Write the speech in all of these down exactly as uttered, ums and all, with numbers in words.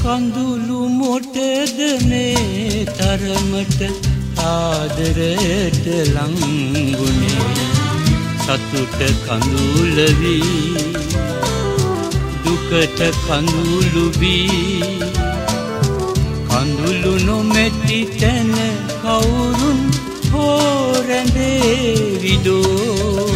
කඳුළු මොටද මේ තරමට ආදරයට ලංගුනේ සතුට කඳුල වී දුකට කඳුළු වී කඳුළු නොමැති තැන කවුරුන් හෝ රැඳේවිදෝ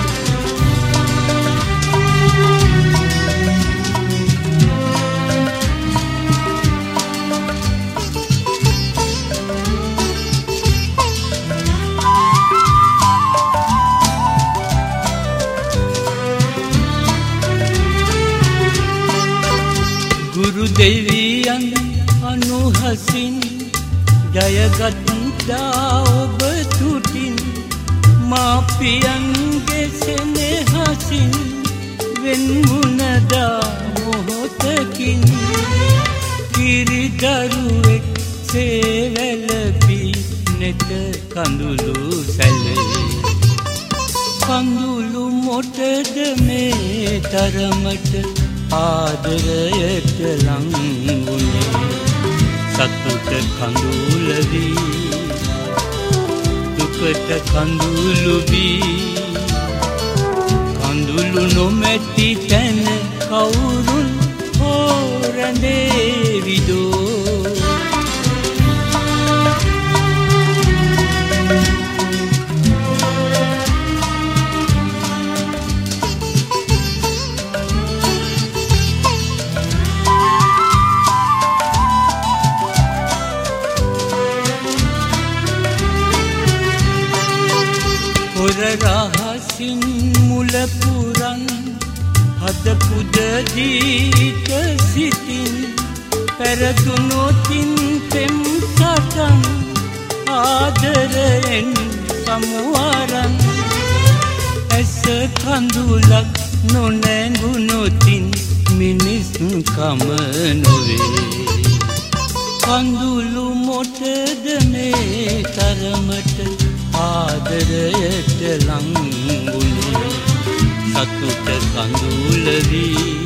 ගුරු දෙවියන් අනුහසින් ජයගත්තා ඔබ තුටින් මාපියන්ගේ සෙනෙහසින් වෙන්මුණදා මොහොතකින් කිරිදරුවෙක් සේවැළපී නෙත කඳුළු සැලේ කඳුළු මොටද මේ තරමට ආදරයට ලංගුනේ සතුට කඳුල වී දුකට කඳුළු වී කඳුළු නොමැති තැන කවුරුන් හෝ රැඳේවිදෝ රහසින් මුල පුරන් හද පුදදීත සිතින් පැරදුනොතින් පෙම් සටන් ආදරයෙන් සමුවරන් ඇස කඳුලක් නොනැඟුනොතින් මිනිස් කම නොවේ කඳුළු මොටද මේ තරමට ආදරයට ලංගුනේ සතුට කඳුල වී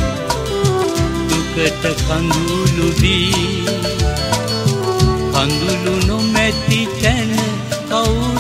දුකට කඳුළු වී කඳුළු නොමැති තැන කවුරු